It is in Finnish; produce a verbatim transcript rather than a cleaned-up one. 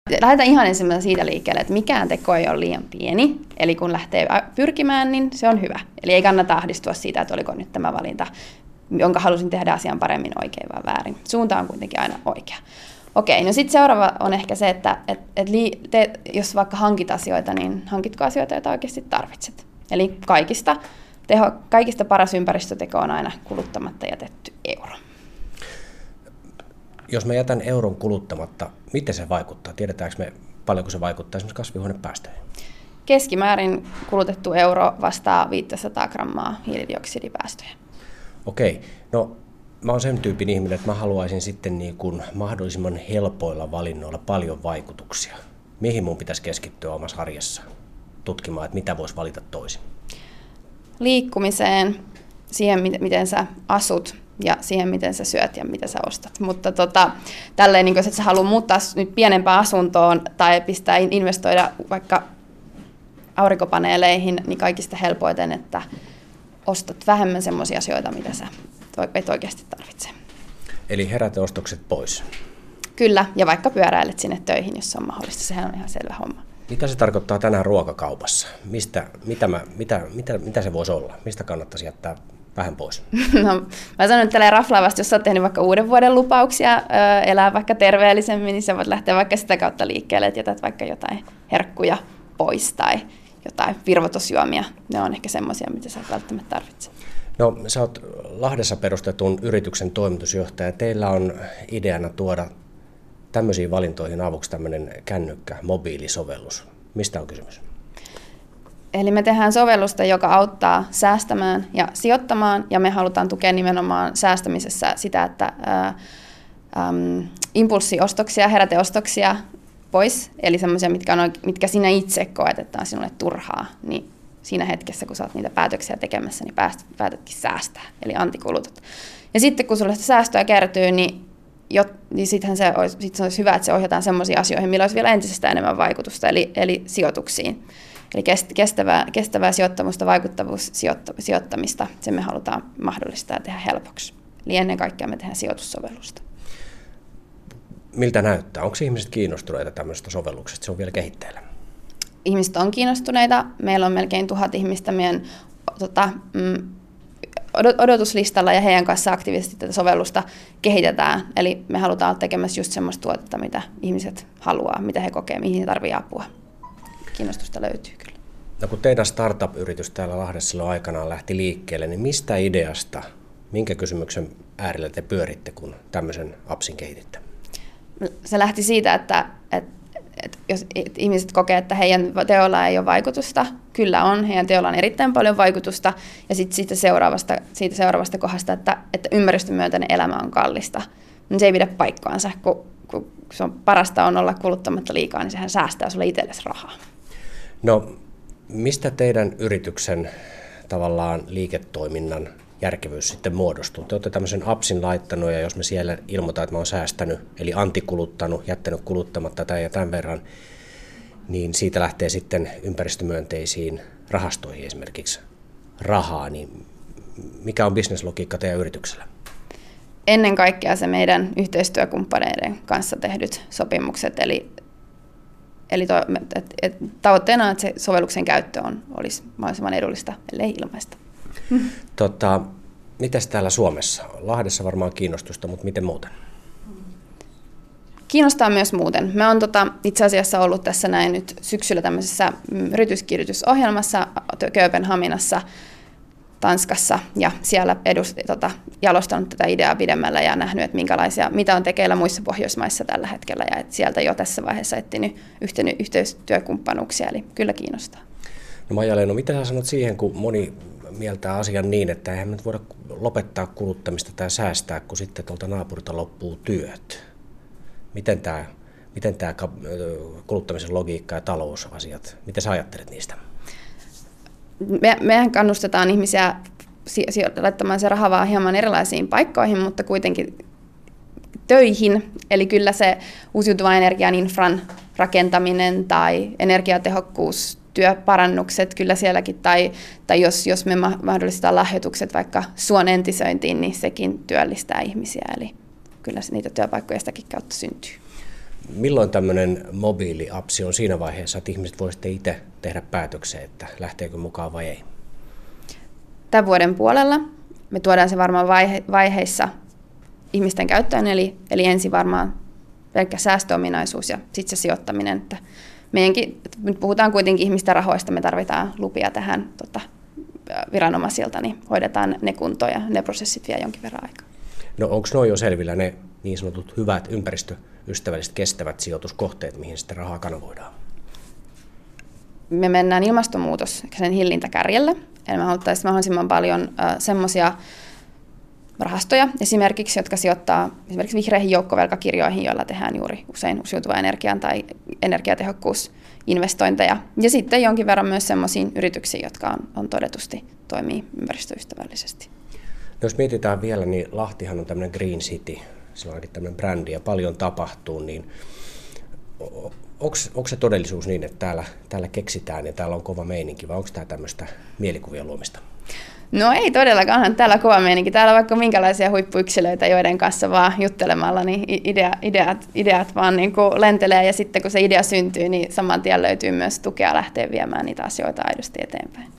Lähdetään ihan ensimmäisenä siitä liikkeelle, että mikään teko ei ole liian pieni. Eli kun lähtee pyrkimään, niin se on hyvä. Eli ei kannata ahdistua siitä, että oliko nyt tämä valinta, jonka halusin tehdä asian paremmin, oikein vai väärin. Suunta on kuitenkin aina oikea. Okei, no sitten seuraava on ehkä se, että et, et li, te, jos vaikka hankit asioita, niin hankitko asioita, joita oikeasti tarvitset. Eli kaikista, teho, kaikista paras ympäristöteko on aina kuluttamatta jätetty euro. Jos mä jätän euron kuluttamatta, miten se vaikuttaa? Tiedetäänkö me, paljonko se vaikuttaa esimerkiksi kasvihuonepäästöihin? Keskimäärin kulutettu euro vastaa viisisataa grammaa hiilidioksidipäästöjä. Okei, no mä oon sen tyypin ihminen, että mä haluaisin sitten niin kuin mahdollisimman helpoilla valinnoilla paljon vaikutuksia. Mihin mun pitäisi keskittyä omassa arjessa tutkimaan, että mitä voisi valita toisin? Liikkumiseen, siihen miten sä asut ja siihen miten sä syöt ja mitä sä ostat. Mutta tota, tälleen, niin jos sä haluat muuttaa nyt pienempään asuntoon tai pistää investoida vaikka aurinkopaneeleihin, niin kaikista helpoiten, että ostat vähemmän semmoisia asioita, mitä sä et oikeasti tarvitse. Eli heräteostokset pois. Kyllä, ja vaikka pyöräilet sinne töihin, jos se on mahdollista. Sehän on ihan selvä homma. Mitä se tarkoittaa tänään ruokakaupassa? Mistä, mitä, mä, mitä, mitä, mitä se voisi olla? Mistä kannattaisi jättää vähän pois? No, mä sanon nyt tälleen raflaavasti, jos sä oot tehnyt vaikka uuden vuoden lupauksia, elää vaikka terveellisemmin, niin sä voit lähteä vaikka sitä kautta liikkeelle, että jätät vaikka jotain herkkuja pois tai jotain virvoitusjuomia. Ne on ehkä semmoisia, mitä sä et välttämättä tarvitse. No, sä oot Lahdessa perustetun yrityksen toimitusjohtaja. Teillä on ideana tuoda tämmöisiin valintoihin avuksi tämmöinen kännykkä, mobiilisovellus. Mistä on kysymys? Eli me tehdään sovellusta, joka auttaa säästämään ja sijoittamaan, ja me halutaan tukea nimenomaan säästämisessä sitä, että ää, äm, impulssiostoksia, heräteostoksia pois, eli semmoisia, mitkä, on, mitkä sinä itse koet, että on sinulle turhaa, niin siinä hetkessä, kun sä oot niitä päätöksiä tekemässä, niin pääst, päätätkin säästää, eli antikulutot. Ja sitten kun sulle sitä säästöä kertyy, niin, jo, niin sittenhän se olisi, sit se olisi hyvä, että se ohjataan semmoisiin asioihin, millä olisi vielä entisestään enemmän vaikutusta, eli, eli sijoituksiin. Eli kestävää, kestävää sijoittamusta, vaikuttavuussijoittamista, sen me halutaan mahdollistaa ja tehdä helpoksi. Eli ennen kaikkea me tehdään sijoitussovellusta. Miltä näyttää? Onko ihmiset kiinnostuneita tämmöisestä sovelluksesta? Se on vielä kehitteillä. Ihmiset on kiinnostuneita. Meillä on melkein tuhat ihmistä meidän tota, mm, odotuslistalla ja heidän kanssa aktiivisesti tätä sovellusta kehitetään. Eli me halutaan olla tekemässä just semmoista tuotetta, mitä ihmiset haluaa, mitä he kokee, mihin he tarvitsevat apua. Kiinnostusta löytyy kyllä. No kun teidän startup-yritys täällä Lahdessa silloin aikanaan lähti liikkeelle, niin mistä ideasta, minkä kysymyksen äärellä te pyöritte, kun tämmöisen appsin kehititte? Se lähti siitä, että, että, että jos ihmiset kokee, että heidän teolla ei ole vaikutusta, kyllä on, heidän teolla on erittäin paljon vaikutusta, ja sitten siitä seuraavasta, siitä seuraavasta kohdasta, että, että ympäristömyönteinen elämä on kallista, niin se ei pidä paikkaansa, kun, kun se on parasta on olla kuluttamatta liikaa, niin sehän säästää sulle itsellesi rahaa. No, mistä teidän yrityksen tavallaan liiketoiminnan järkevyys sitten muodostuu? Te olette tämmöisen appsin laittanut, ja jos me siellä ilmoitan, että mä oon säästänyt, eli antikuluttanut, jättänyt kuluttamatta tämän ja tämän verran, niin siitä lähtee sitten ympäristömyönteisiin rahastoihin esimerkiksi rahaa, niin mikä on bisneslogiikka teidän yrityksellä? Ennen kaikkea se meidän yhteistyökumppaneiden kanssa tehdyt sopimukset, eli Eli to, et, et, tavoitteena on, että se sovelluksen käyttö on, olisi mahdollisimman edullista, ellei ilmaista. Tota, mitäs täällä Suomessa? Lahdessa varmaan kiinnostusta, mutta miten muuten? Kiinnostaa myös muuten. Me on tota, itse asiassa ollut tässä näin nyt syksyllä tämmöisessä yrityskirjoitusohjelmassa Kööpenhaminassa, Tanskassa, ja siellä edust, tota, jalostanut tätä ideaa pidemmällä ja nähnyt, että minkälaisia, mitä on tekeillä muissa Pohjoismaissa tällä hetkellä, ja että sieltä jo tässä vaiheessa etsinyt yhteistyökumppanuuksia, eli kyllä kiinnostaa. No Maija-Leena, mitä sä sanot siihen, kun moni mieltää asian niin, että eihän me nyt voida lopettaa kuluttamista tai säästää, kun sitten tuolta naapurilta loppuu työt. Miten tämä, miten tämä kuluttamisen logiikka ja talousasiat, miten sä ajattelet niistä? Me, mehän kannustetaan ihmisiä laittamaan se raha vaan hieman erilaisiin paikkoihin, mutta kuitenkin töihin. Eli kyllä se uusiutuvan energian infran rakentaminen tai energiatehokkuus, työparannukset kyllä sielläkin, tai, tai jos, jos me mahdollistetaan lahjoitukset vaikka suon entisöintiin, niin sekin työllistää ihmisiä. Eli kyllä niitä työpaikkoja sitäkin kautta syntyy. Milloin tämmöinen mobiiliapsi on siinä vaiheessa, että ihmiset voisivat itse tehdä päätöksen, että lähteekö mukaan vai ei? Tämän vuoden puolella me tuodaan se varmaan vaihe, vaiheissa ihmisten käyttöön, eli, eli ensin varmaan pelkkä säästöominaisuus ja sitten se sijoittaminen. Että meidänkin, nyt puhutaan kuitenkin ihmisten rahoista, me tarvitaan lupia tähän tota, viranomaisilta, niin hoidetaan ne kuntoon ja ne prosessit vie jonkin verran aikaa. No onko noin jo selvillä ne niin sanotut hyvät ympäristöystävälliset kestävät sijoituskohteet, mihin sitten rahaa kanavoidaan? Me mennään ilmastonmuutos sen hillintäkärjelle, eli me haluttaisiin mahdollisimman paljon äh, semmoisia rahastoja esimerkiksi, jotka sijoittaa esimerkiksi vihreihin joukkovelkakirjoihin, joilla tehdään juuri usein uusiutuvan energian tai energiatehokkuusinvestointeja. Ja sitten jonkin verran myös sellaisiin yrityksiin, jotka on, on todetusti toimii ympäristöystävällisesti. No jos mietitään vielä, niin Lahtihan on tämmöinen Green City, sillä onkin tämmöinen brändi ja paljon tapahtuu, niin onko se todellisuus niin, että täällä, täällä keksitään ja täällä on kova meininki, vai onko tämä tämmöistä mielikuvien luomista? No ei todellakaan, täällä kova meininki. Täällä on vaikka minkälaisia huippuyksilöitä, joiden kanssa vaan juttelemalla, niin idea, ideat, ideat vaan niin kuin lentelee, ja sitten kun se idea syntyy, niin saman tien löytyy myös tukea lähteä viemään niitä asioita aidosti eteenpäin.